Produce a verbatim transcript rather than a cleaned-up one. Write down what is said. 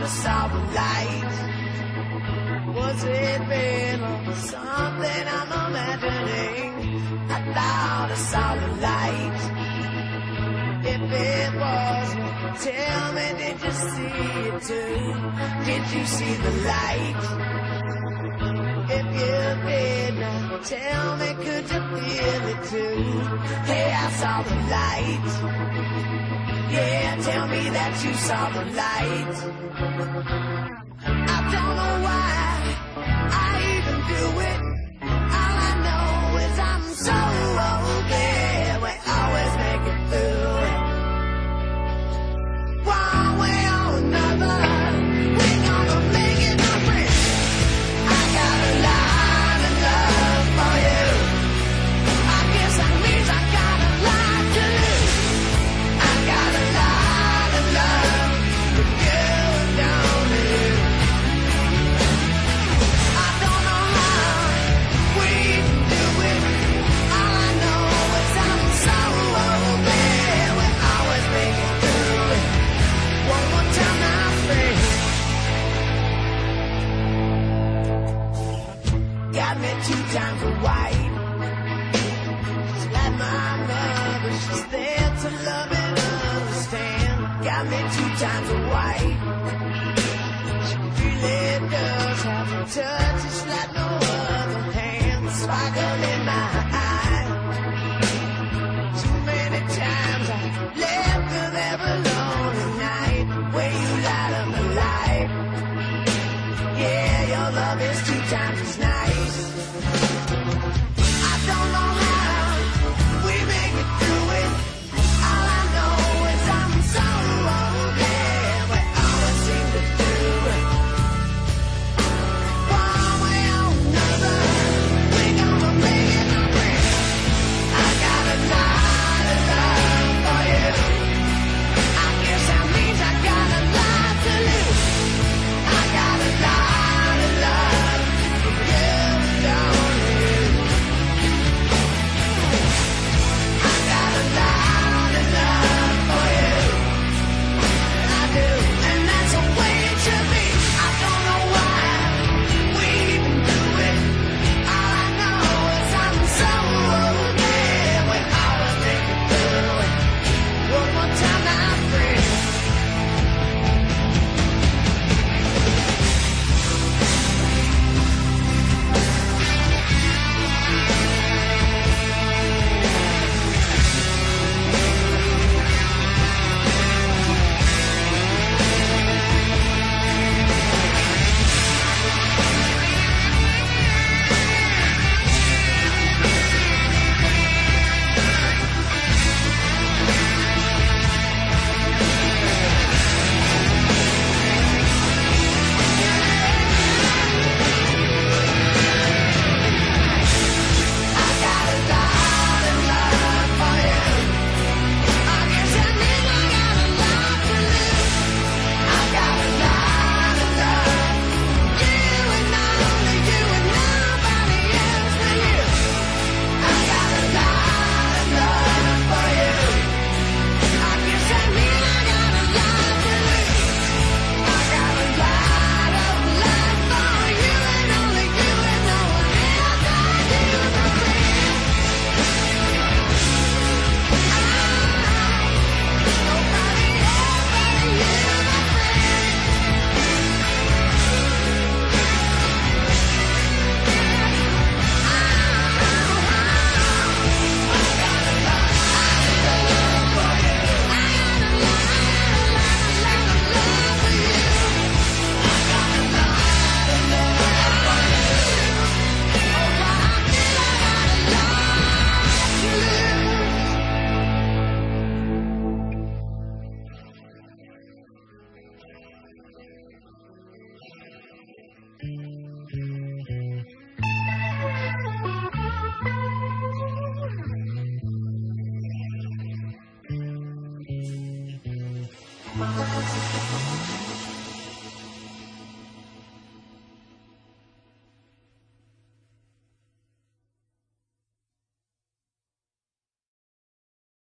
saw the light. Was it real or something I'm imagining? I thought I saw the light. If it was, tell me, did you see it too? Did you see the light? If you did, now tell me, could you feel it too? Hey, I saw the light. Yeah, tell me that you saw the light. I don't know why I even do it. All I know is I'm so okay. We always make it through it. One way or another, we're gonna make it, my friend. I got a lot of love for you. I guess that means I got a lot to lose. I got a lot of love for you, don't you? I don't know how we can do it. All I know is I'm so okay. We always make it through it. One more time, my friend. Got me two times a white. Just like my mother, she's there to love and understand. Got me two times a white. She really does have a touch, it's like no other hand. Sparkle in my eye. Too many times I left her there alone at night. Where you light up the light. Yeah, your love is two times as nice. I don't know how we make it through it. All I know is I'm so okay. We always seem to do it. One way or another, we're gonna make it, my friend. I got a lot of love for you. I guess that means I got a lot to lose. I got a lot of love for you, don't you? I got a lot of love for you. I do, and that's the way it should be. I don't know why we even do it. All I know is I'm so okay. We always make it through it. One more time, my friend. I got a lot of love for you. I guess that means I got a lot to lose. I got a lot of love for you and only you and nobody else but you. I got a lot of love for you. I guess that means I got a lot to lose. I got a lot of love for you and only you and no one else but you, my friend. Nobody else but you, my friend. Thank you.